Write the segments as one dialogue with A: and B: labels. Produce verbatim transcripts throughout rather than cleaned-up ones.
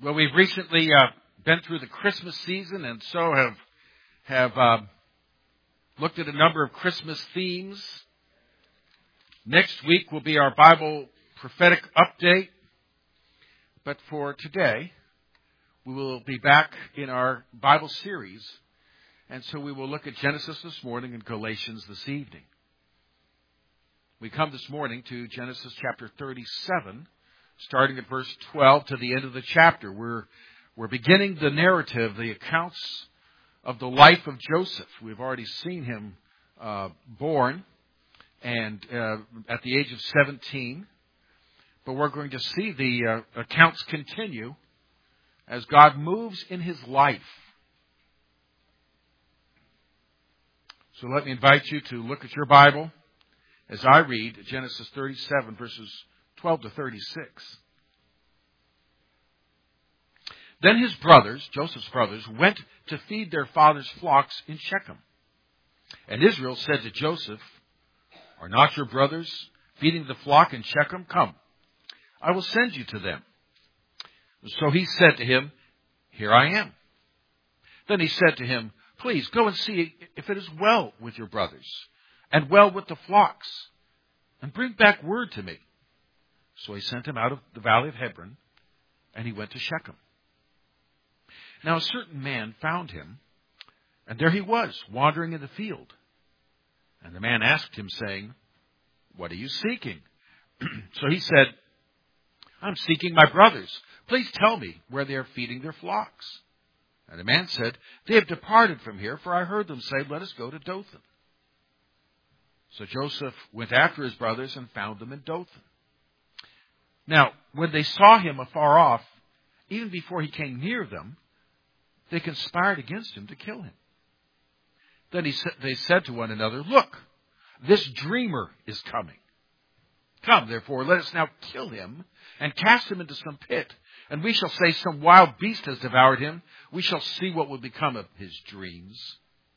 A: Well, we've recently uh, been through the Christmas season, and so have have uh, looked at a number of Christmas themes. Next week will be our Bible prophetic update. But for today, we will be back in our Bible series, and so we will look at Genesis this morning and Galatians this evening. We come this morning to Genesis chapter thirty-seven, starting at verse twelve to the end of the chapter. We're, we're beginning the narrative, the accounts of the life of Joseph. We've already seen him uh, born and uh, at the age of seventeen. But we're going to see the uh, accounts continue as God moves in his life. So let me invite you to look at your Bible as I read Genesis thirty-seven, verses twelve to thirty-six. Then his brothers, Joseph's brothers, went to feed their father's flocks in Shechem. And Israel said to Joseph, "Are not your brothers feeding the flock in Shechem? Come, I will send you to them." So he said to him, "Here I am." Then he said to him, "Please go and see if it is well with your brothers and well with the flocks, and bring back word to me." So he sent him out of the valley of Hebron, and he went to Shechem. Now a certain man found him, and there he was, wandering in the field. And the man asked him, saying, "What are you seeking?" So he said, "I'm seeking my brothers. Please tell me where they are feeding their flocks." And the man said, "They have departed from here, for I heard them say, 'Let us go to Dothan.'" So Joseph went after his brothers and found them in Dothan. Now, when they saw him afar off, even before he came near them, they conspired against him to kill him. Then he sa- they said to one another, "Look, this dreamer is coming. Come, therefore, let us now kill him and cast him into some pit, and we shall say some wild beast has devoured him. We shall see what will become of his dreams."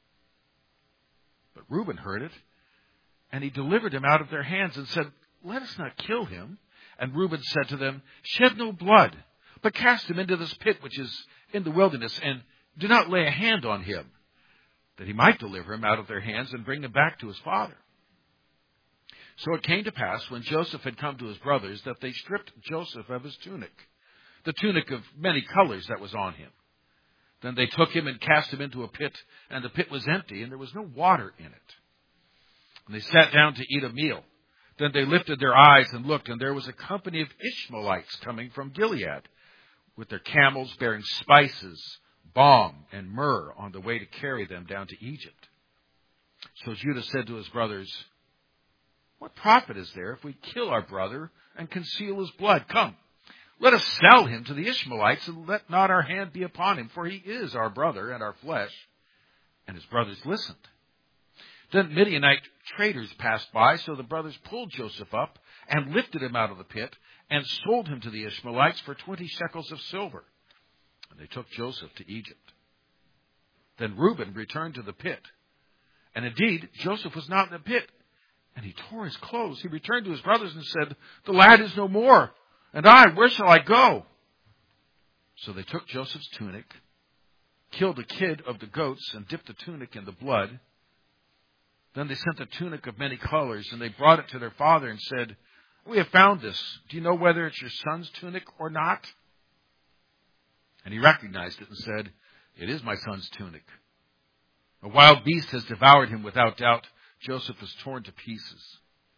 A: But Reuben heard it, and he delivered him out of their hands and said, "Let us not kill him." And Reuben said to them, "Shed no blood, but cast him into this pit which is in the wilderness, and do not lay a hand on him, that he might deliver him out of their hands and bring him back to his father." So it came to pass, when Joseph had come to his brothers, that they stripped Joseph of his tunic, the tunic of many colors that was on him. Then they took him and cast him into a pit, and the pit was empty, and there was no water in it. And they sat down to eat a meal. Then they lifted their eyes and looked, and there was a company of Ishmaelites coming from Gilead, with their camels bearing spices, balm, and myrrh on the way to carry them down to Egypt. So Judah said to his brothers, "What profit is there if we kill our brother and conceal his blood? Come, let us sell him to the Ishmaelites, and let not our hand be upon him, for he is our brother and our flesh." And his brothers listened. Then Midianite traders passed by, so the brothers pulled Joseph up and lifted him out of the pit and sold him to the Ishmaelites for twenty shekels of silver. And they took Joseph to Egypt. Then Reuben returned to the pit. And indeed, Joseph was not in the pit. And he tore his clothes. He returned to his brothers and said, "The lad is no more. And I, where shall I go?" So they took Joseph's tunic, killed a kid of the goats, and dipped the tunic in the blood. Then they sent the tunic of many colors, and they brought it to their father and said, "We have found this. Do you know whether it's your son's tunic or not?" And he recognized it and said, "It is my son's tunic. A wild beast has devoured him without doubt. Joseph is torn to pieces."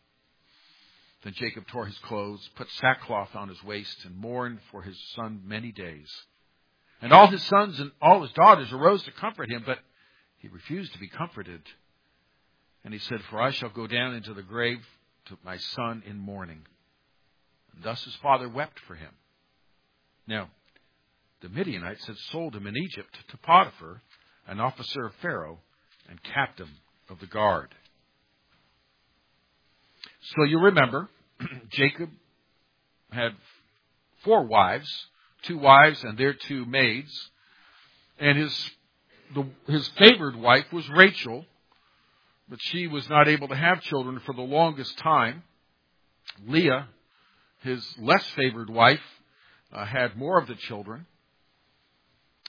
A: Then Jacob tore his clothes, put sackcloth on his waist, and mourned for his son many days. And all his sons and all his daughters arose to comfort him, but he refused to be comforted. And he said, "For I shall go down into the grave to my son in mourning." And thus his father wept for him. Now, the Midianites had sold him in Egypt to Potiphar, an officer of Pharaoh and captain of the guard. So you remember, Jacob had four wives, two wives and their two maids. And his the, his favored wife was Rachel, but she was not able to have children for the longest time. Leah, his less favored wife, uh, had more of the children.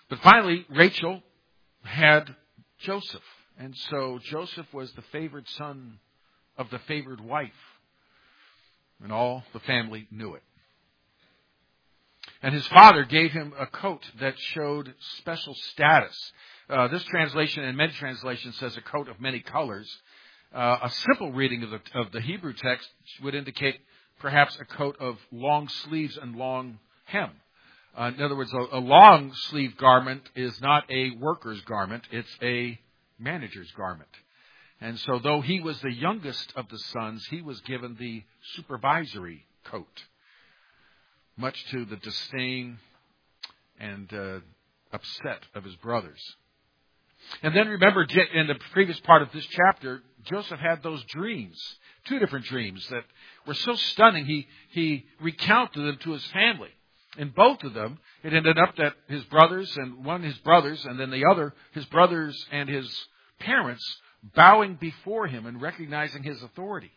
A: But finally, Rachel had Joseph. And so Joseph was the favored son of the favored wife. And all the family knew it. And his father gave him a coat that showed special status. Uh, this translation, and many translations, says a coat of many colors. Uh, a simple reading of the, of the Hebrew text would indicate perhaps a coat of long sleeves and long hem. Uh, in other words, a, a long sleeve garment is not a worker's garment, it's a manager's garment. And so though he was the youngest of the sons, he was given the supervisory coat, much to the disdain and uh, upset of his brothers. And then remember, in the previous part of this chapter, Joseph had those dreams, two different dreams that were so stunning, he, he recounted them to his family. In both of them, it ended up that his brothers, and one his brothers, and then the other, his brothers and his parents, bowing before him and recognizing his authority.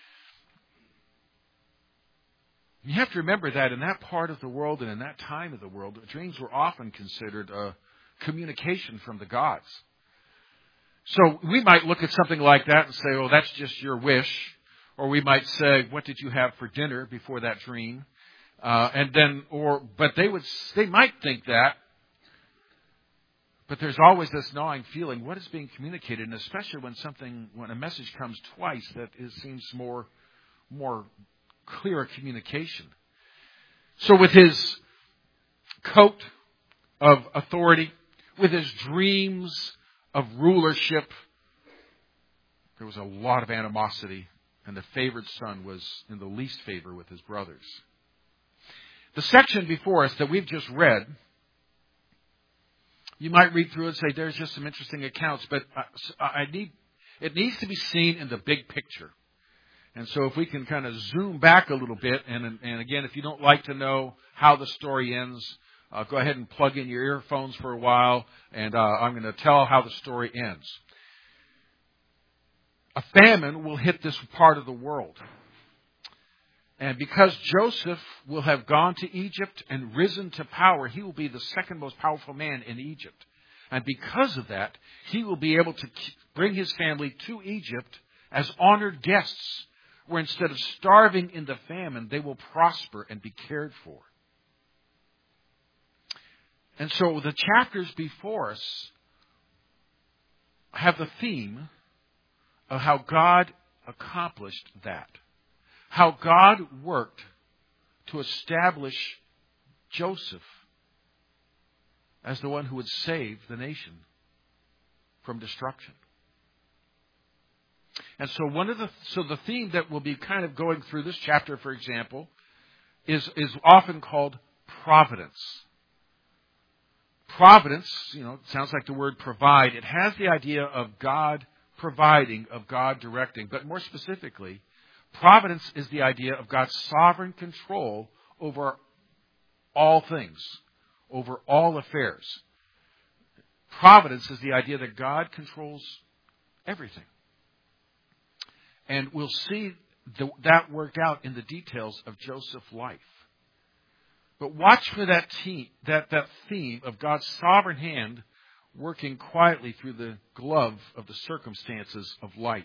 A: You have to remember that in that part of the world and in that time of the world, dreams were often considered a communication from the gods. So we might look at something like that and say, oh, that's just your wish. Or we might say, what did you have for dinner before that dream? Uh, and then, or, but they would, they might think that. But there's always this gnawing feeling, what is being communicated? And especially when something, when a message comes twice, that is, seems more, more clear communication. So with his coat of authority, with his dreams of rulership, there was a lot of animosity, and the favored son was in the least favor with his brothers. The section before us that we've just read, you might read through it and say, there's just some interesting accounts, but I need, it needs to be seen in the big picture. And so if we can kind of zoom back a little bit, and, and again, if you don't like to know how the story ends, uh, go ahead and plug in your earphones for a while, and uh, I'm going to tell how the story ends. A famine will hit this part of the world. And because Joseph will have gone to Egypt and risen to power, he will be the second most powerful man in Egypt. And because of that, he will be able to bring his family to Egypt as honored guests, where instead of starving in the famine, they will prosper and be cared for. And so the chapters before us have the theme of how God accomplished that. How God worked to establish Joseph as the one who would save the nation from destruction. And so one of the so the theme that will be kind of going through this chapter, for example, is is often called providence. Providence, you know, it sounds like the word provide. It has the idea of God providing, of God directing, but more specifically, providence is the idea of God's sovereign control over all things, over all affairs. Providence is the idea that God controls everything. And we'll see the, that worked out in the details of Joseph's life. But watch for that, team, that, that theme of God's sovereign hand working quietly through the glove of the circumstances of life.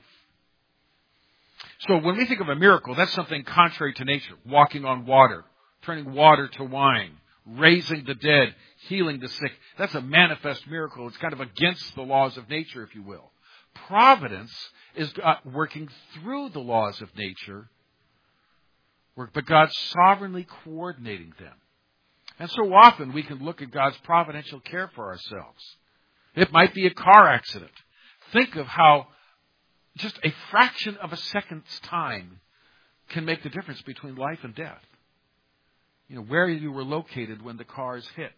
A: So when we think of a miracle, that's something contrary to nature. Walking on water, turning water to wine, raising the dead, healing the sick. That's a manifest miracle. It's kind of against the laws of nature, if you will. Providence is working through the laws of nature, but God's sovereignly coordinating them. And so often we can look at God's providential care for ourselves. It might be a car accident. Think of how just a fraction of a second's time can make the difference between life and death. You know, where you were located when the cars hit.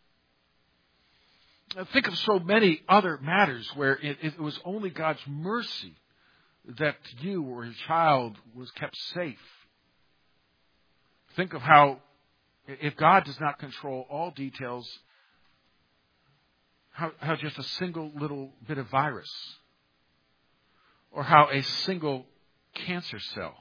A: Think of so many other matters where it, it was only God's mercy that you or your child was kept safe. Think of how, if God does not control all details, how, how just a single little bit of virus, or how a single cancer cell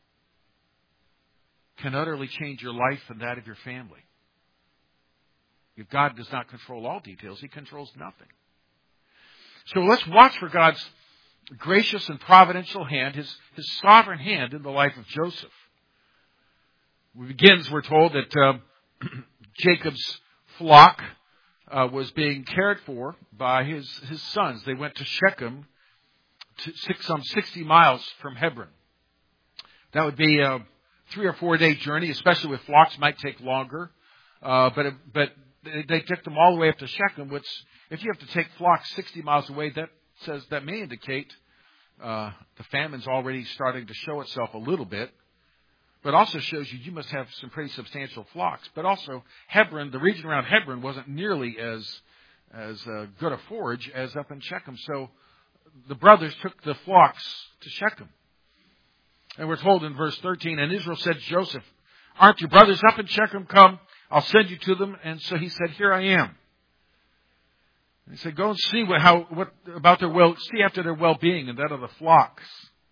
A: can utterly change your life and that of your family. If God does not control all details, He controls nothing. So let's watch for God's gracious and providential hand, His, His sovereign hand in the life of Joseph. It begins, we're told, that uh, Jacob's flock uh, was being cared for by his, his sons. They went to Shechem, to six, some sixty miles from Hebron. That would be a three or four day journey, especially with flocks, might take longer. Uh, but but they took them all the way up to Shechem, which, if you have to take flocks sixty miles away, that says that may indicate uh, the famine's already starting to show itself a little bit. But also shows you you must have some pretty substantial flocks. But also Hebron, the region around Hebron, wasn't nearly as as uh, good a forage as up in Shechem. So the brothers took the flocks to Shechem. And we're told in verse thirteen, and Israel said to Joseph, "Aren't your brothers up in Shechem? Come, I'll send you to them." And so he said, "Here I am." And he said, "Go and see what, how, what about their well, see after their well-being and that of the flocks."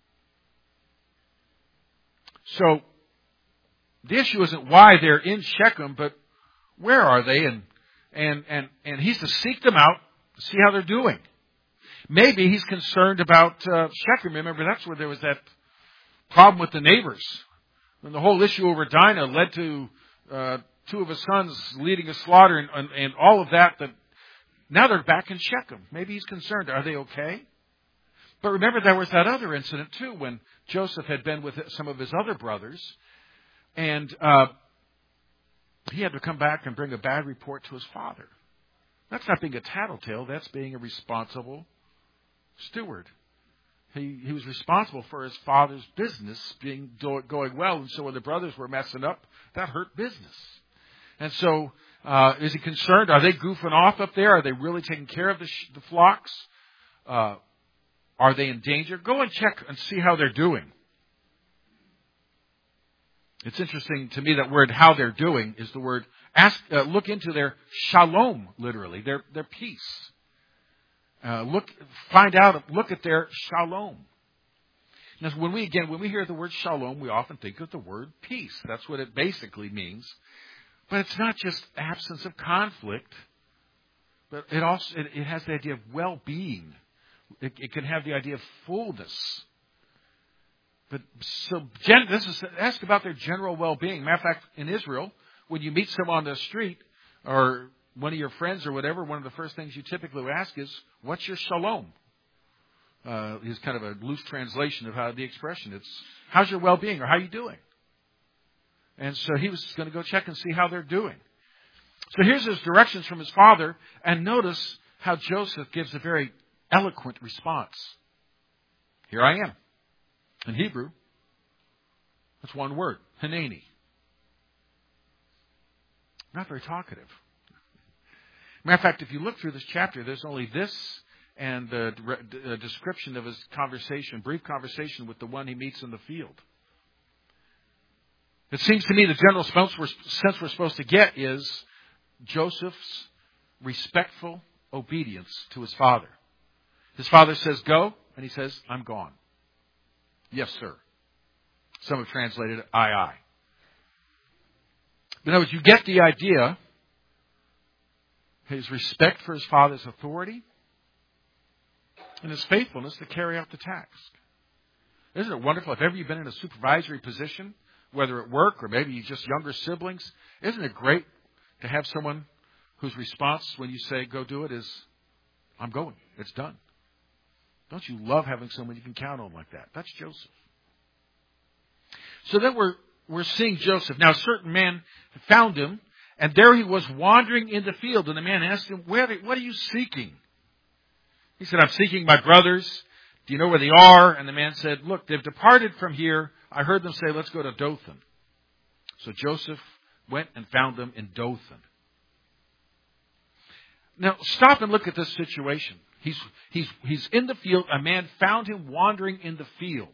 A: So the issue isn't why they're in Shechem, but where are they? And and and and he's to seek them out, to see how they're doing. Maybe he's concerned about uh, Shechem. Remember, that's where there was that problem with the neighbors. And the whole issue over Dinah led to uh, two of his sons leading a slaughter and, and, and all of that. That now they're back in Shechem. Maybe he's concerned. Are they okay? But remember, there was that other incident too when Joseph had been with some of his other brothers. And uh, he had to come back and bring a bad report to his father. That's not being a tattletale. That's being a responsible steward. He, he was responsible for his father's business being going well. And so when the brothers were messing up, that hurt business. And so uh, is he concerned? Are they goofing off up there? Are they really taking care of the, sh- the flocks? Uh, are they in danger? Go and check and see how they're doing. It's interesting to me that word "how they're doing" is the word. Ask, uh, look into their shalom, literally, their their peace. Uh, look, find out, look at their shalom. Now, when we again, when we hear the word shalom, we often think of the word peace. That's what it basically means. But it's not just absence of conflict, but it also it, it has the idea of well-being. It, it can have the idea of fullness. But so this is ask about their general well-being. Matter of fact, in Israel, when you meet someone on the street or one of your friends or whatever, one of the first things you typically ask is, "What's your shalom?" Uh, is kind of a loose translation of how the expression. It's, "How's your well-being?" or "How are you doing?" And so he was going to go check and see how they're doing. So here's his directions from his father, and notice how Joseph gives a very eloquent response. "Here I am." In Hebrew, that's one word, Hanani. Not very talkative. Matter of fact, if you look through this chapter, there's only this and a description of his conversation, brief conversation with the one he meets in the field. It seems to me the general sense we're supposed to get is Joseph's respectful obedience to his father. His father says, "Go," and he says, "I'm gone." "Yes, sir." Some have translated it, "Aye, aye." But in other words, you get the idea. His respect for his father's authority and his faithfulness to carry out the task. Isn't it wonderful? If ever you've been in a supervisory position, whether at work or maybe just younger siblings, isn't it great to have someone whose response when you say, "Go do it," is, "I'm going. It's done." Don't you love having someone you can count on like that? That's Joseph. So then we're we're seeing Joseph. Now a certain man found him, and there he was wandering in the field. And the man asked him, Where, what are you seeking? He said, "I'm seeking my brothers. Do you know where they are?" And the man said, "Look, they've departed from here. I heard them say, 'Let's go to Dothan.'" So Joseph went and found them in Dothan. Now stop and look at this situation. He's, he's, he's in the field. A man found him wandering in the field.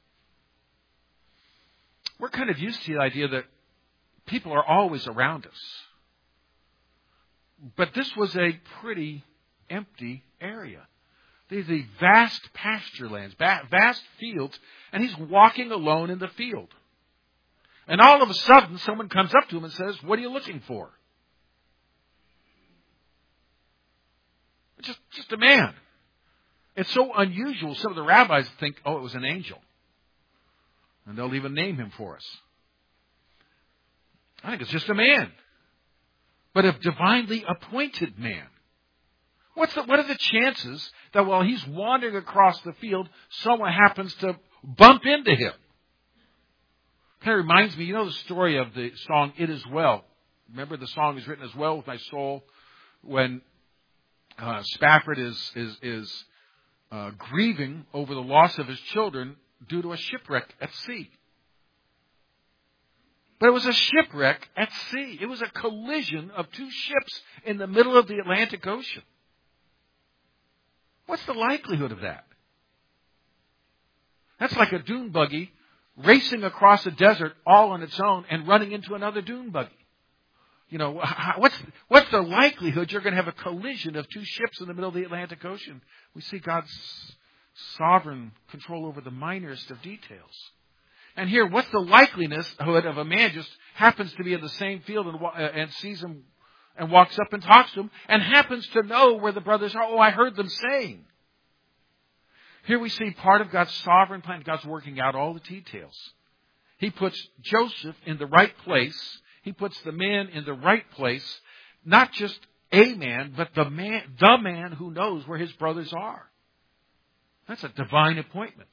A: We're kind of used to the idea that people are always around us. But this was a pretty empty area. These are vast pasture lands, vast fields, and he's walking alone in the field. And all of a sudden, someone comes up to him and says, "What are you looking for?" Just, just a man. It's so unusual. Some of the rabbis think, oh, it was an angel. And they'll even name him for us. I think it's just a man. But a divinely appointed man. What's the, what are the chances that while he's wandering across the field, someone happens to bump into him? Kind of reminds me, you know the story of the song, It Is Well. Remember the song is written as well with my soul when uh, Spafford is, is, is uh, grieving over the loss of his children due to a shipwreck at sea. But it was a shipwreck at sea. It was a collision of two ships in the middle of the Atlantic Ocean. What's the likelihood of that? That's like a dune buggy racing across a desert all on its own and running into another dune buggy. You know, what's what's the likelihood you're going to have a collision of two ships in the middle of the Atlantic Ocean? We see God's sovereign control over the minorest of details. And here, what's the likelihood of a man just happens to be in the same field and, and sees him and walks up and talks to him and happens to know where the brothers are? Oh, I heard them saying. Here we see part of God's sovereign plan. God's working out all the details. He puts Joseph in the right place. He puts the man in the right place. Not just a man, but the man, the man who knows where his brothers are. That's a divine appointment.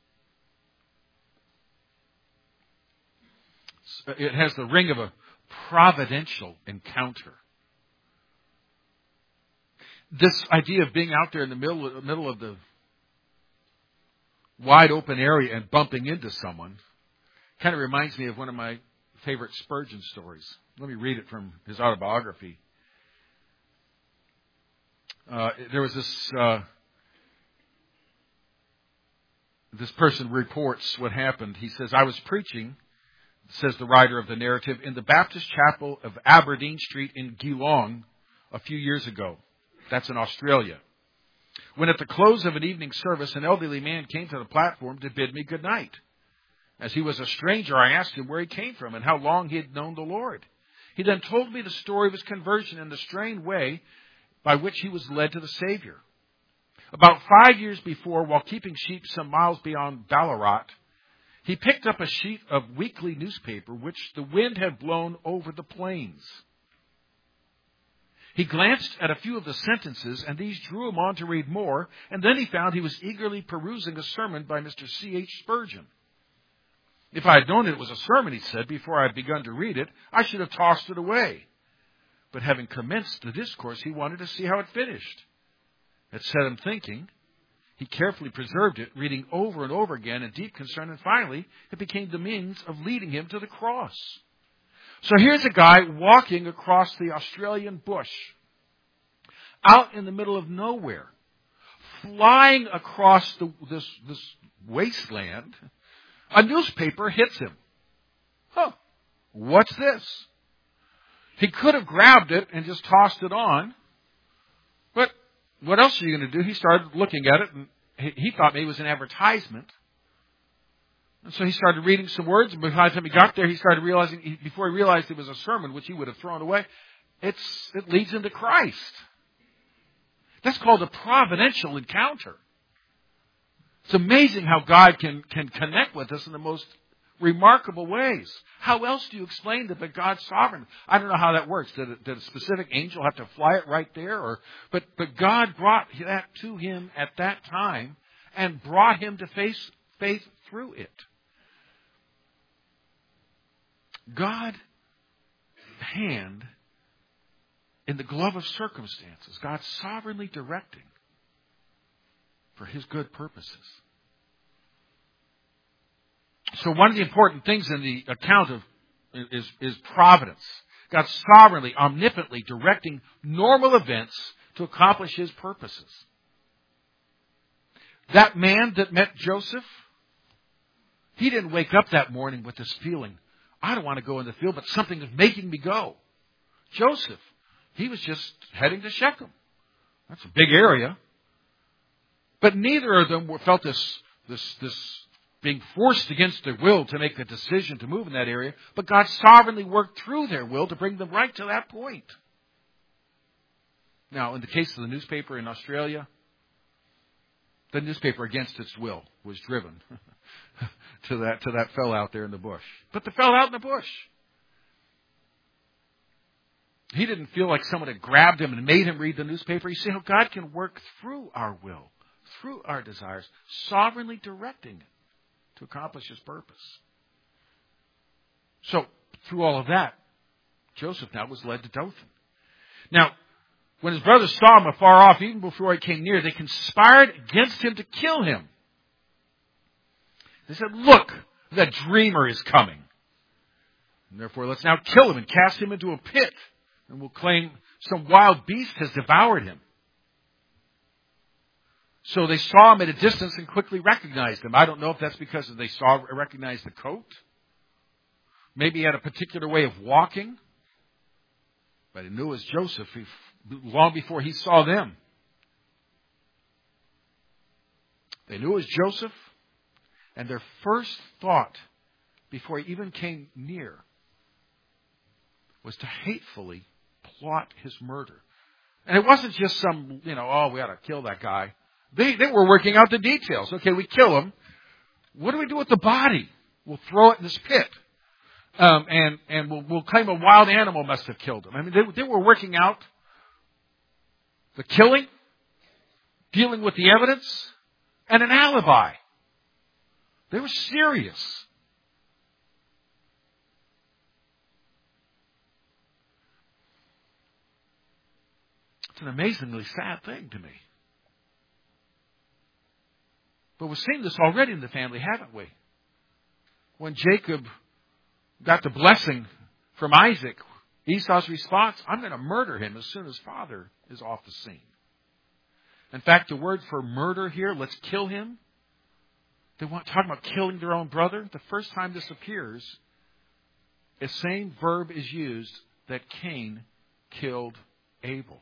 A: It has the ring of a providential encounter. This idea of being out there in the middle, middle of the wide open area and bumping into someone kind of reminds me of one of my favorite Spurgeon stories. Let me read it from his autobiography. Uh, there was this uh, this person reports what happened. He says, I was preaching, says the writer of the narrative, in the Baptist Chapel of Aberdeen Street in Geelong a few years ago. That's in Australia. When at the close of an evening service, an elderly man came to the platform to bid me good night. As he was a stranger, I asked him where he came from and how long he had known the Lord. He then told me the story of his conversion and the strange way by which he was led to the Savior. About five years before, while keeping sheep some miles beyond Ballarat, he picked up a sheet of weekly newspaper which the wind had blown over the plains. He glanced at a few of the sentences, and these drew him on to read more, and then he found he was eagerly perusing a sermon by Mister C H Spurgeon. If I had known it was a sermon, he said, before I had begun to read it, I should have tossed it away. But having commenced the discourse, he wanted to see how it finished. It set him thinking. He carefully preserved it, reading over and over again in deep concern, and finally it became the means of leading him to the cross. So here's a guy walking across the Australian bush, out in the middle of nowhere, flying across the, this, this wasteland. A newspaper hits him. Huh, what's this? He could have grabbed it and just tossed it on, but what else are you going to do? He started looking at it, and he, he thought maybe it was an advertisement. And so he started reading some words, and by the time he got there, he started realizing, he, before he realized it was a sermon, which he would have thrown away, it's, it leads him to Christ. That's called a providential encounter. It's amazing how God can, can connect with us in the most remarkable ways. How else do you explain that, but God's sovereign? I don't know how that works. Did a, did a specific angel have to fly it right there? Or, but, but God brought that to him at that time and brought him to face faith through it. God's hand in the glove of circumstances. God sovereignly directing for his good purposes. So one of the important things in the account of is, is providence. God sovereignly, omnipotently directing normal events to accomplish his purposes. That man that met Joseph, he didn't wake up that morning with this feeling, I don't want to go in the field, but something is making me go. Joseph, he was just heading to Shechem. That's a big area. But neither of them felt this, this, this being forced against their will to make the decision to move in that area. But God sovereignly worked through their will to bring them right to that point. Now, in the case of the newspaper in Australia, the newspaper, against its will, was driven to that to that fellow out there in the bush. But the fellow out in the bush, he didn't feel like someone had grabbed him and made him read the newspaper. You see how God can work through our will, through our desires, sovereignly directing it to accomplish His purpose. So, through all of that, Joseph now was led to Dothan. Now, when his brothers saw him afar off, even before he came near, they conspired against him to kill him. They said, "Look, the dreamer is coming. And therefore, let's now kill him and cast him into a pit. And we'll claim some wild beast has devoured him." So they saw him at a distance and quickly recognized him. I don't know if that's because they saw recognized the coat. Maybe he had a particular way of walking. But he knew it was Joseph long before he saw them. They knew it was Joseph. And their first thought, before he even came near, was to hatefully plot his murder. And it wasn't just some, you know, oh, we ought to kill that guy. They, they were working out the details. Okay, we kill him. What do we do with the body? We'll throw it in this pit. Um, and and we'll, we'll claim a wild animal must have killed him. I mean, they, they were working out the killing, dealing with the evidence, and an alibi. They were serious. It's an amazingly sad thing to me. But we've seen this already in the family, haven't we? When Jacob got the blessing from Isaac, Esau's response, "I'm going to murder him as soon as father is off the scene." In fact, the word for murder here, let's kill him. They want talking about killing their own brother. The first time this appears, the same verb is used that Cain killed Abel.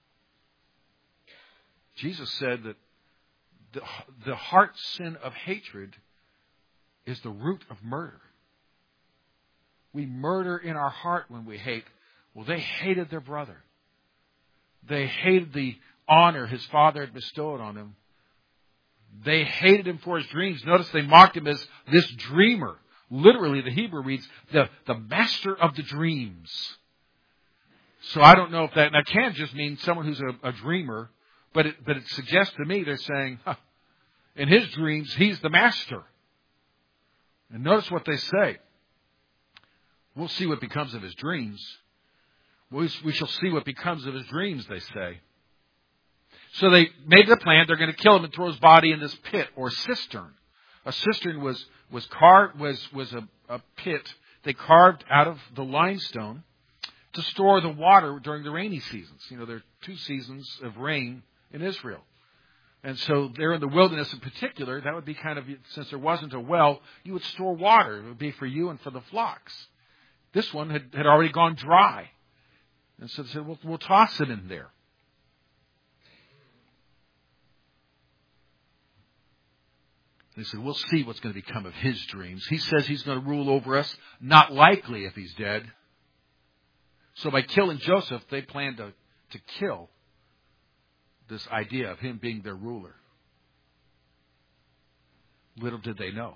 A: Jesus said that the, the heart sin of hatred is the root of murder. We murder in our heart when we hate. Well, they hated their brother. They hated the honor his father had bestowed on him. They hated him for his dreams. Notice they mocked him as this dreamer. Literally, the Hebrew reads, the, the master of the dreams. So I don't know if that, that can just mean someone who's a, a dreamer, but it, but it suggests to me they're saying, huh, in his dreams, he's the master. And notice what they say. We'll see what becomes of his dreams. We, we shall see what becomes of his dreams, they say. So they made the plan. They're going to kill him and throw his body in this pit or cistern. A cistern was was carved was was a, a pit they carved out of the limestone to store the water during the rainy seasons. You know, there are two seasons of rain in Israel. And so there in the wilderness in particular, that would be kind of, since there wasn't a well, you would store water. It would be for you and for the flocks. This one had, had already gone dry. And so they said, we'll, we'll toss it in there. They said, we'll see what's going to become of his dreams. He says he's going to rule over us. Not likely if he's dead. So by killing Joseph, they planned to, to kill this idea of him being their ruler. Little did they know.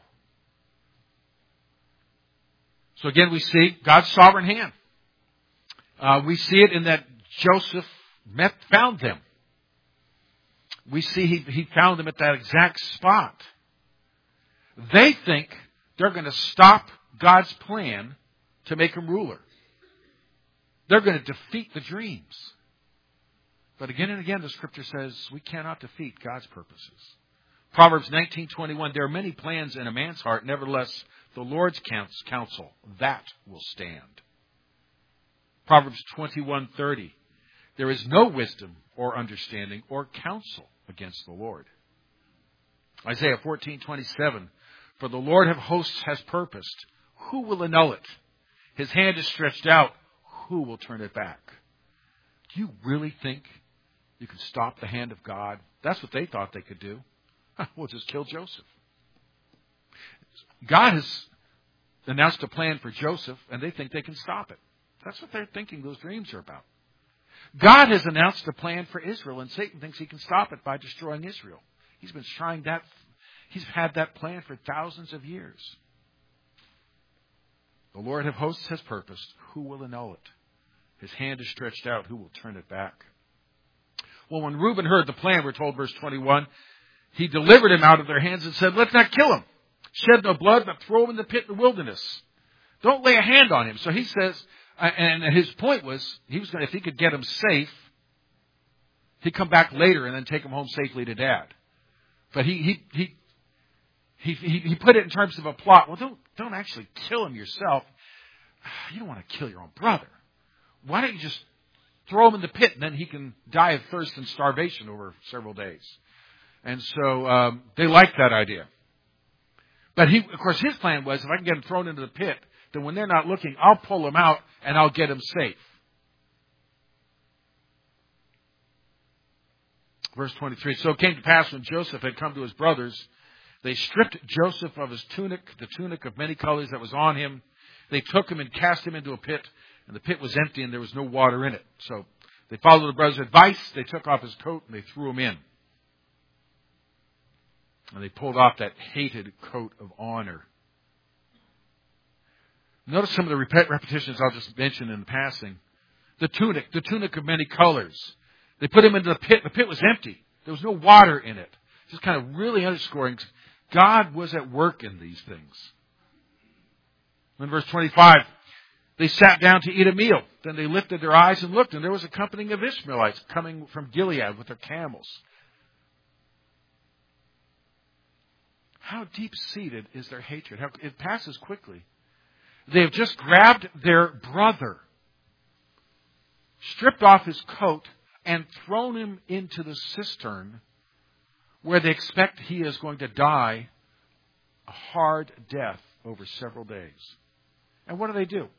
A: So again, we see God's sovereign hand. Uh, we see it in that Joseph met, found them. We see he, he found them at that exact spot. They think they're going to stop God's plan to make him ruler. They're going to defeat the dreams. But again and again, the Scripture says we cannot defeat God's purposes. Proverbs nineteen twenty-one, there are many plans in a man's heart, nevertheless, the Lord's counsel, that will stand. Proverbs twenty-one thirty, there is no wisdom or understanding or counsel against the Lord. Isaiah fourteen twenty-seven, for the Lord of hosts has purposed, who will annul it? His hand is stretched out, who will turn it back? Do you really think you can stop the hand of God? That's what they thought they could do. We'll just kill Joseph. God has announced a plan for Joseph, and they think they can stop it. That's what they're thinking those dreams are about. God has announced a plan for Israel, and Satan thinks he can stop it by destroying Israel. He's been trying that. He's had that plan for thousands of years. The Lord of hosts has purposed. Who will annul it? His hand is stretched out. Who will turn it back? Well, when Reuben heard the plan, we're told, verse twenty-one, he delivered him out of their hands and said, let's not kill him. Shed no blood, but throw him in the pit in the wilderness. Don't lay a hand on him. So he says, and his point was, he was going to, if he could get him safe, he'd come back later and then take him home safely to Dad. But he he he he he, he put it in terms of a plot. Well, don't don't actually kill him yourself. You don't want to kill your own brother. Why don't you just throw him in the pit and then he can die of thirst and starvation over several days? And so um, they liked that idea. But he, of course, his plan was, if I can get him thrown into the pit, then when they're not looking, I'll pull him out and I'll get him safe. Verse twenty-three, so it came to pass when Joseph had come to his brothers, they stripped Joseph of his tunic, the tunic of many colors that was on him. They took him and cast him into a pit, and the pit was empty and there was no water in it. So they followed the brothers' advice. They took off his coat and they threw him in. And they pulled off that hated coat of honor. Notice some of the repet- repetitions I'll just mention in passing. The tunic, the tunic of many colors. They put him into the pit. The pit was empty. There was no water in it. Just kind of really underscoring God was at work in these things. In verse twenty-five, they sat down to eat a meal. Then they lifted their eyes and looked, and there was a company of Ishmaelites coming from Gilead with their camels. How deep-seated is their hatred? How, it passes quickly. They have just grabbed their brother, stripped off his coat, and thrown him into the cistern where they expect he is going to die a hard death over several days. And what do they do?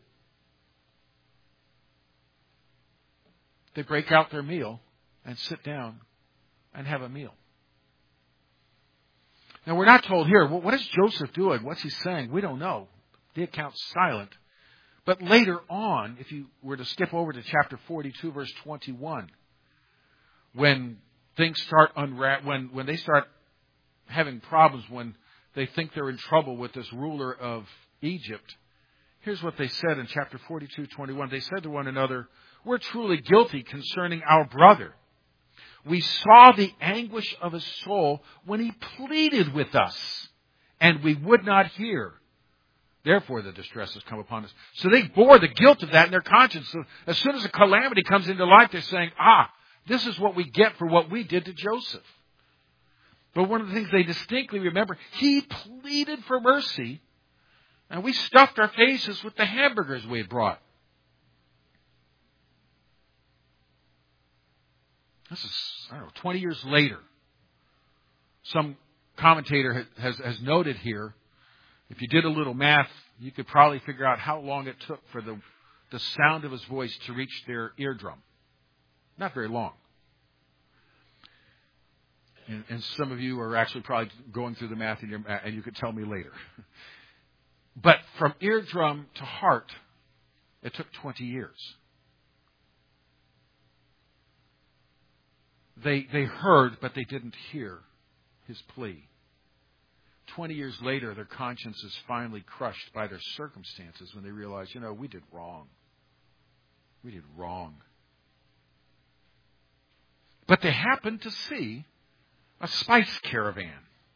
A: They break out their meal and sit down and have a meal. Now, we're not told here, what is Joseph doing? What's he saying? We don't know. The account's silent. But later on, if you were to skip over to chapter forty-two, verse twenty-one, when things start unwrap, when, when they start having problems, when they think they're in trouble with this ruler of Egypt, here's what they said in chapter forty-two, twenty-one. They said to one another, we're truly guilty concerning our brother. We saw the anguish of his soul when he pleaded with us, and we would not hear. Therefore, the distress has come upon us. So they bore the guilt of that in their conscience. So as soon as a calamity comes into life, they're saying, ah, this is what we get for what we did to Joseph. But one of the things they distinctly remember, he pleaded for mercy, and we stuffed our faces with the hamburgers we had brought. This is, I don't know, twenty years later. Some commentator has, has noted here, if you did a little math, you could probably figure out how long it took for the, the sound of his voice to reach their eardrum. Not very long. And, and some of you are actually probably going through the math in your, and you could tell me later. But from eardrum to heart, it took twenty years. They, they heard, but they didn't hear his plea. Twenty years later, their conscience is finally crushed by their circumstances when they realize, you know, we did wrong. We did wrong. But they happened to see a spice caravan.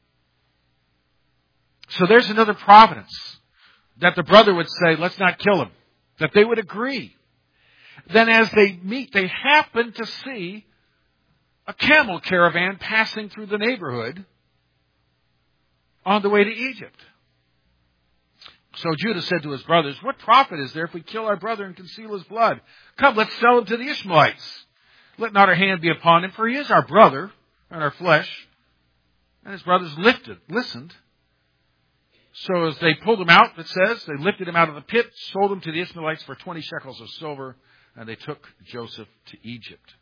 A: So there's another providence that the brother would say, let's not kill him. That they would agree. Then as they meet, they happen to see a camel caravan passing through the neighborhood on the way to Egypt. So Judah said to his brothers, what profit is there if we kill our brother and conceal his blood? Come, let's sell him to the Ishmaelites. Let not our hand be upon him, for he is our brother and our flesh. And his brothers lifted, listened. So as they pulled him out, it says, they lifted him out of the pit, sold him to the Ishmaelites for twenty shekels of silver, and they took Joseph to Egypt.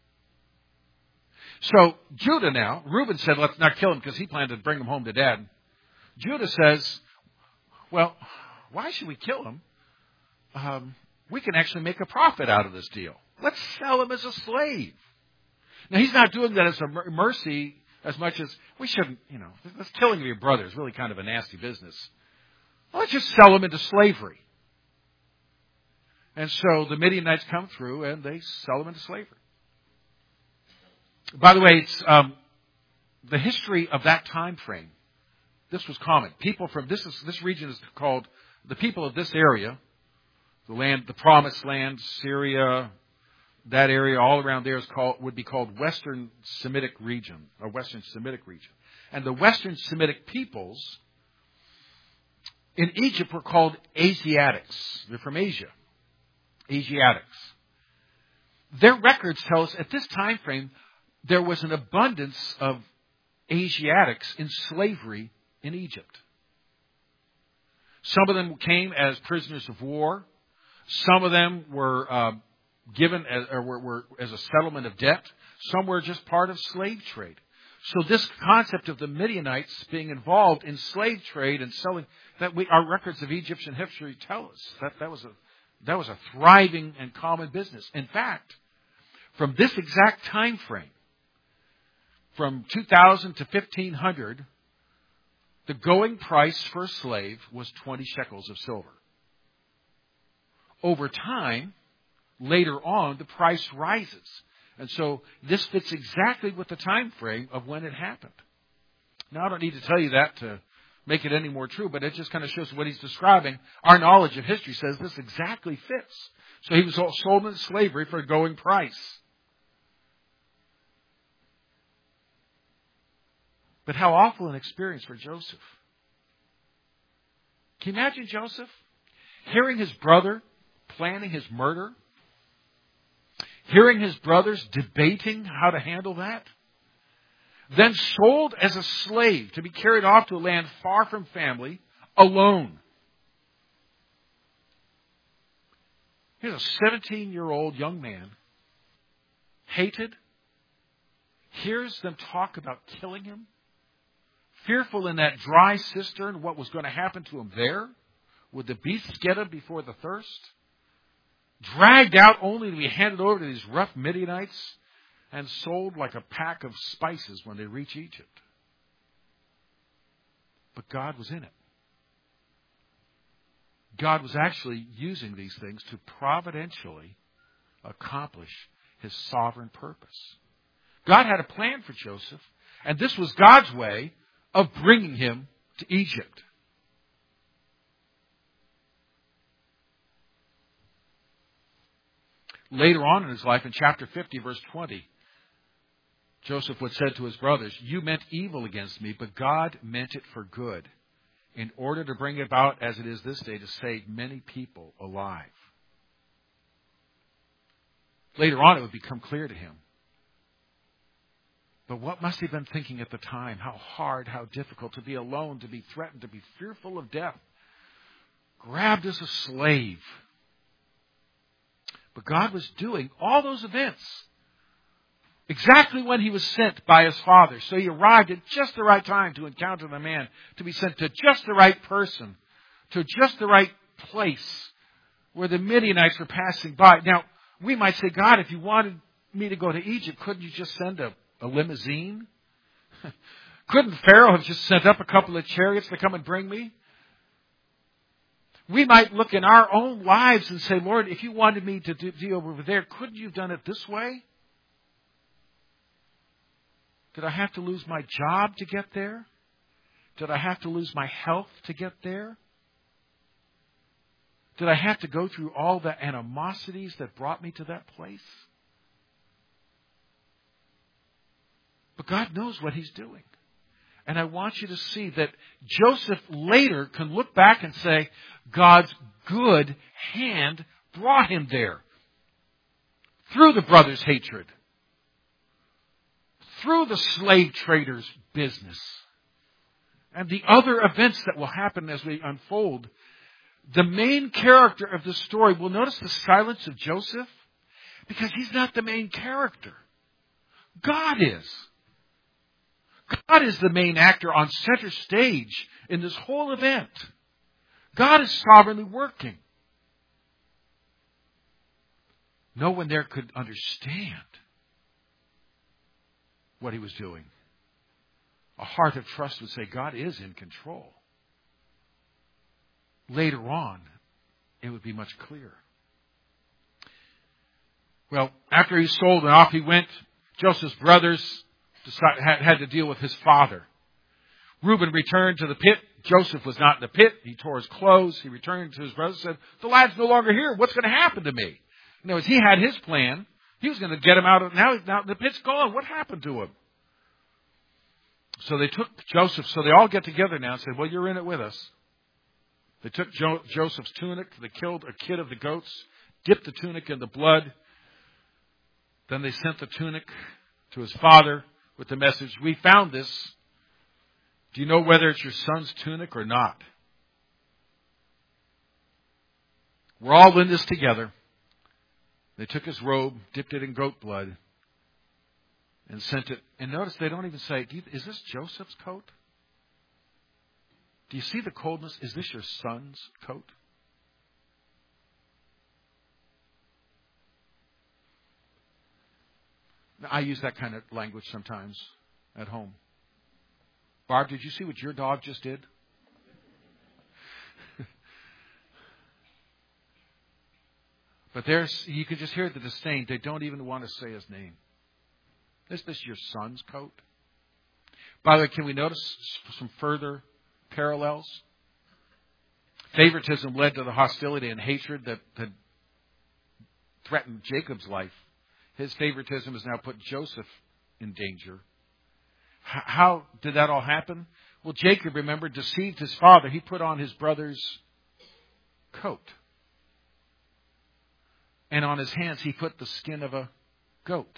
A: So Judah now, Reuben said, let's not kill him because he planned to bring him home to Dad. Judah says, well, why should we kill him? Um, we can actually make a profit out of this deal. Let's sell him as a slave. Now, he's not doing that as a mercy as much as we shouldn't, you know, this killing of your brother is really kind of a nasty business. Well, let's just sell him into slavery. And so the Midianites come through and they sell him into slavery. By the way, it's um, the history of that time frame. This was common. People from this is, this region is called the people of this area, the land, the Promised Land, Syria, that area all around there is called would be called Western Semitic region or Western Semitic region, and the Western Semitic peoples in Egypt were called Asiatics. They're from Asia. Asiatics. Their records tell us at this time frame there was an abundance of Asiatics in slavery in Egypt. Some of them came as prisoners of war. Some of them were uh, given as, or were, were as a settlement of debt. Some were just part of slave trade. So this concept of the Midianites being involved in slave trade and selling, that we, our records of Egyptian history tell us that that was a that was a thriving and common business. In fact, from this exact time frame, from two thousand to fifteen hundred, the going price for a slave was twenty shekels of silver. Over time, later on, the price rises. And so this fits exactly with the time frame of when it happened. Now, I don't need to tell you that to make it any more true, but it just kind of shows what he's describing. Our knowledge of history says this exactly fits. So he was sold into slavery for a going price. But how awful an experience for Joseph. Can you imagine Joseph hearing his brother planning his murder? Hearing his brothers debating how to handle that? Then sold as a slave to be carried off to a land far from family, alone. Here's a seventeen-year-old young man, hated, hears them talk about killing him, fearful in that dry cistern what was going to happen to him there. Would the beasts get him before the thirst? Dragged out only to be handed over to these rough Midianites and sold like a pack of spices when they reach Egypt. But God was in it. God was actually using these things to providentially accomplish his sovereign purpose. God had a plan for Joseph, and this was God's way of bringing him to Egypt. Later on in his life, in chapter fifty, verse twenty, Joseph would said to his brothers, "You meant evil against me, but God meant it for good, in order to bring about as it is this day to save many people alive." Later on, it would become clear to him. But what must he have been thinking at the time? How hard, how difficult to be alone, to be threatened, to be fearful of death. Grabbed as a slave. But God was doing all those events exactly when he was sent by his father. So he arrived at just the right time to encounter the man, to be sent to just the right person, to just the right place where the Midianites were passing by. Now, we might say, God, if you wanted me to go to Egypt, couldn't you just send a, a limousine? Couldn't Pharaoh have just sent up a couple of chariots to come and bring me? We might look in our own lives and say, Lord, if you wanted me to do, be over there, couldn't you have done it this way? Did I have to lose my job to get there? Did I have to lose my health to get there? Did I have to go through all the animosities that brought me to that place? But God knows what he's doing. And I want you to see that Joseph later can look back and say, God's good hand brought him there. Through the brothers' hatred. Through the slave traders' business. And the other events that will happen as we unfold. The main character of the story, we'll notice the silence of Joseph. Because he's not the main character. God is. God is the main actor on center stage in this whole event. God is sovereignly working. No one there could understand what he was doing. A heart of trust would say, God is in control. Later on, it would be much clearer. Well, after he sold and off he went, Joseph's brothers decided, had, had to deal with his father. Reuben returned to the pit. Joseph was not in the pit. He tore his clothes. He returned to his brothers and said, the lad's no longer here. What's going to happen to me? In other words, he had his plan. He was going to get him out of, now, now the pit's gone. What happened to him? So they took Joseph, so they all get together now and said, well, you're in it with us. They took jo- Joseph's tunic. They killed a kid of the goats, dipped the tunic in the blood. Then they sent the tunic to his father with the message, we found this. Do you know whether it's your son's tunic or not? We're all in this together. They took his robe, dipped it in goat blood, and sent it. And notice they don't even say, Do you, is this Joseph's coat? Do you see the coldness? Is this your son's coat? I use that kind of language sometimes at home. Barb, did you see what your dog just did? But there's, you can just hear the disdain. They don't even want to say his name. Is this your son's coat? By the way, can we notice some further parallels? Favoritism led to the hostility and hatred that, that threatened Jacob's life. His favoritism has now put Joseph in danger. H- how did that all happen? Well, Jacob, remember, deceived his father. He put on his brother's coat. And on his hands, he put the skin of a goat.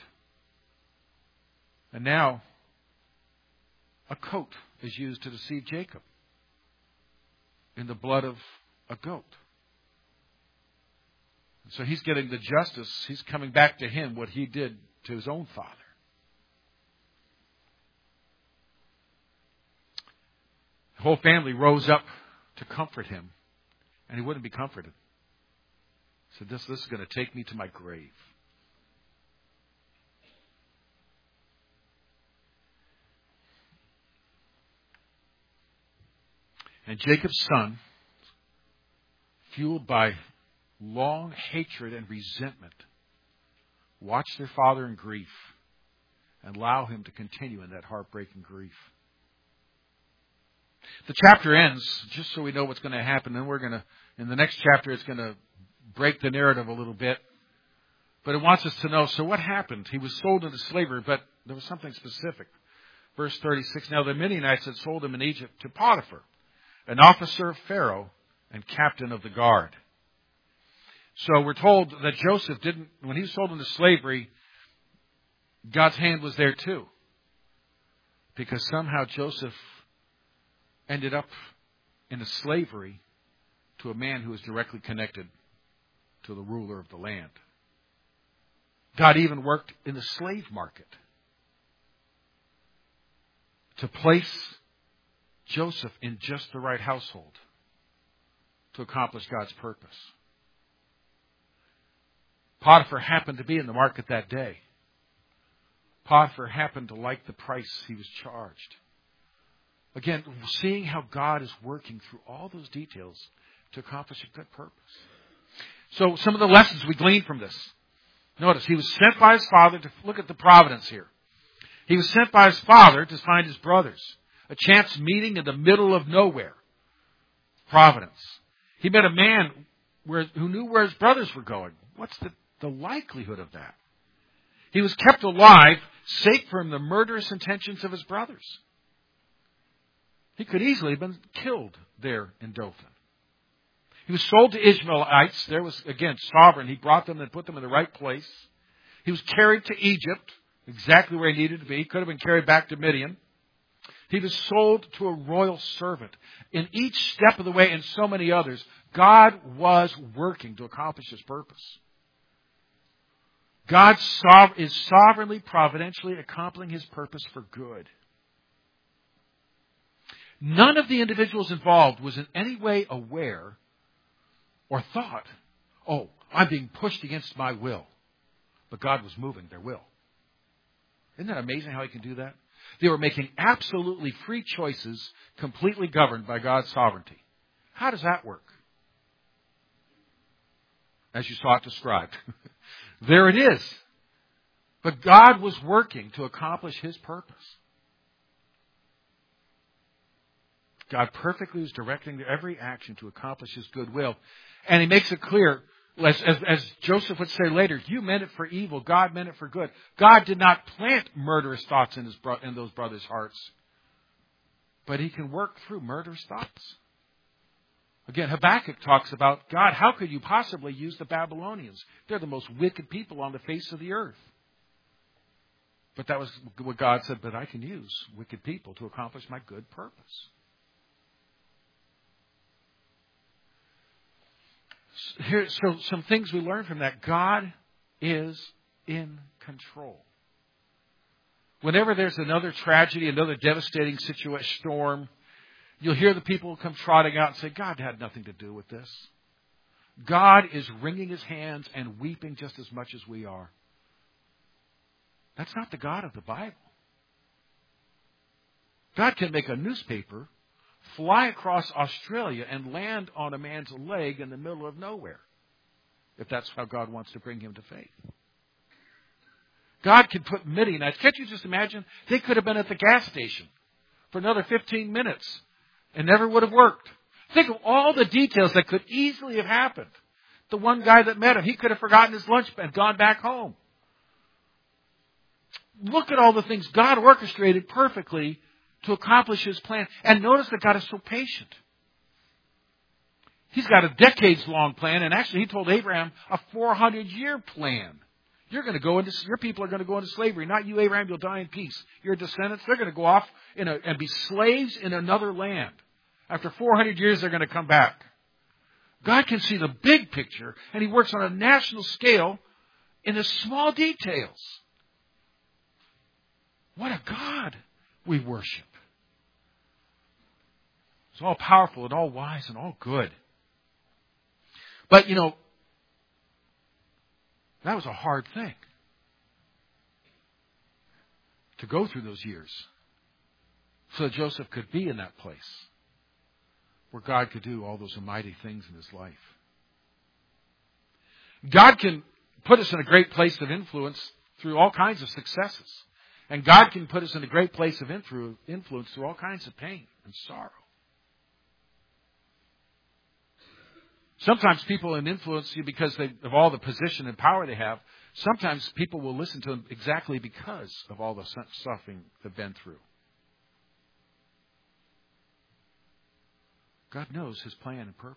A: And now, a coat is used to deceive Jacob in the blood of a goat. So he's getting the justice. He's coming back to him what he did to his own father. The whole family rose up to comfort him, and he wouldn't be comforted. He said, this, this is going to take me to my grave. And Jacob's son, fueled by long hatred and resentment, watched their father in grief and allow him to continue in that heartbreaking grief. The chapter ends, just so we know what's going to happen. Then we're going to, in the next chapter, it's going to break the narrative a little bit. But it wants us to know, so what happened? He was sold into slavery, but there was something specific. Verse thirty-six, now the Midianites had sold him in Egypt to Potiphar, an officer of Pharaoh and captain of the guard. So we're told that Joseph didn't, when he was sold into slavery, God's hand was there too. Because somehow Joseph ended up in a slavery to a man who was directly connected to the ruler of the land. God even worked in the slave market to place Joseph in just the right household to accomplish God's purpose. Potiphar happened to be in the market that day. Potiphar happened to like the price he was charged. Again, seeing how God is working through all those details to accomplish a good purpose. So some of the lessons we glean from this. Notice, he was sent by his father to look at the providence here. He was sent by his father to find his brothers. A chance meeting in the middle of nowhere. Providence. He met a man where, who knew where his brothers were going. What's the, the likelihood of that? He was kept alive, safe from the murderous intentions of his brothers. He could easily have been killed there in Dothan. He was sold to Ishmaelites. There was, again, sovereign. He brought them and put them in the right place. He was carried to Egypt, exactly where he needed to be. He could have been carried back to Midian. He was sold to a royal servant. In each step of the way, and so many others, God was working to accomplish His purpose. God is sovereignly, providentially accomplishing His purpose for good. None of the individuals involved was in any way aware or thought, oh, I'm being pushed against my will. But God was moving their will. Isn't that amazing how He can do that? They were making absolutely free choices, completely governed by God's sovereignty. How does that work? As you saw it described. There it is. But God was working to accomplish His purpose. God perfectly was directing every action to accomplish His good will. And He makes it clear, as, as, as Joseph would say later, you meant it for evil, God meant it for good. God did not plant murderous thoughts in, his bro- in those brothers' hearts. But He can work through murderous thoughts. Again, Habakkuk talks about, God, how could you possibly use the Babylonians? They're the most wicked people on the face of the earth. But that was what God said, but I can use wicked people to accomplish my good purpose. Here, so some things we learn from that. God is in control. Whenever there's another tragedy, another devastating situation, storm, you'll hear the people come trotting out and say, God had nothing to do with this. God is wringing His hands and weeping just as much as we are. That's not the God of the Bible. God can make a newspaper fly across Australia and land on a man's leg in the middle of nowhere, if that's how God wants to bring him to faith. God can put Midianites. Can't you just imagine? They could have been at the gas station for another fifteen minutes and never would have worked. Think of all the details that could easily have happened. The one guy that met him, he could have forgotten his lunch and gone back home. Look at all the things God orchestrated perfectly to accomplish His plan. And notice that God is so patient. He's got a decades-long plan, and actually He told Abraham a four hundred year plan. You're going to go into, your people are going to go into slavery. Not you, Abraham, you'll die in peace. Your descendants, they're going to go off in a, and be slaves in another land. After four hundred years, they're going to come back. God can see the big picture, and He works on a national scale in the small details. What a God we worship. It's all powerful and all wise and all good. But, you know, that was a hard thing to go through those years so that Joseph could be in that place where God could do all those mighty things in his life. God can put us in a great place of influence through all kinds of successes. And God can put us in a great place of influence through all kinds of pain and sorrow. Sometimes people can influence you because they, of all the position and power they have. Sometimes people will listen to them exactly because of all the suffering they've been through. God knows His plan and purpose.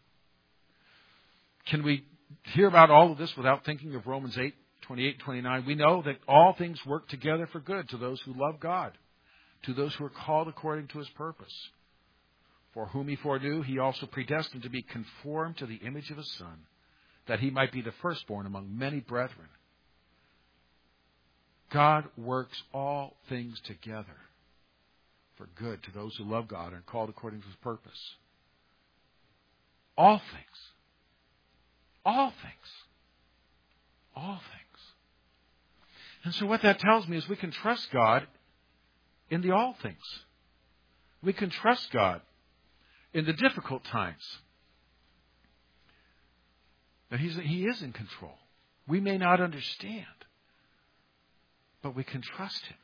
A: Can we hear about all of this without thinking of Romans eight, twenty-eight and twenty-nine? We know that all things work together for good to those who love God, to those who are called according to His purpose. For whom He foreknew, He also predestined to be conformed to the image of His Son, that He might be the firstborn among many brethren. God works all things together for good to those who love God and are called according to His purpose. All things. All things. All things. And so what that tells me is we can trust God in the all things. We can trust God in the difficult times. That he's, He is in control. We may not understand, but we can trust Him.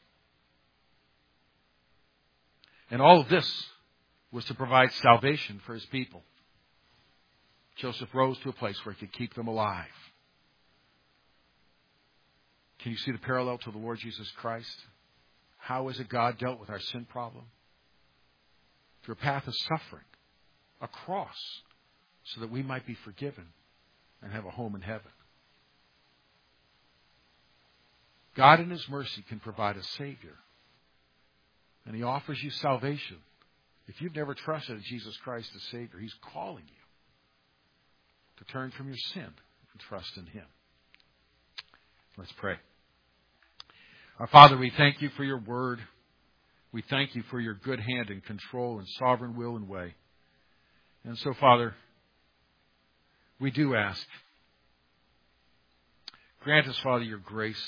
A: And all of this was to provide salvation for His people. Joseph rose to a place where he could keep them alive. Can you see the parallel to the Lord Jesus Christ? How is it God dealt with our sin problem? Through a path of suffering, a cross, so that we might be forgiven and have a home in heaven. God in His mercy can provide a Savior. And He offers you salvation. If you've never trusted in Jesus Christ as Savior, He's calling you to turn from your sin and trust in Him. Let's pray. Our Father, we thank You for Your word. We thank You for Your good hand and control and sovereign will and way. And so, Father, we do ask, Grant us, Father, your grace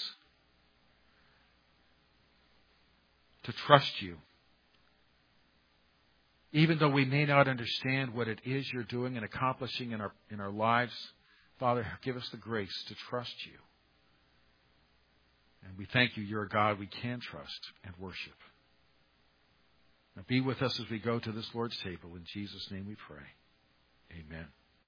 A: to trust you. Even though we may not understand what it is you're doing and accomplishing in our, in our lives, Father, give us the grace to trust you. And we thank you, you're a God we can trust and worship. Now be with us as we go to this Lord's table. In Jesus' name we pray. Amen.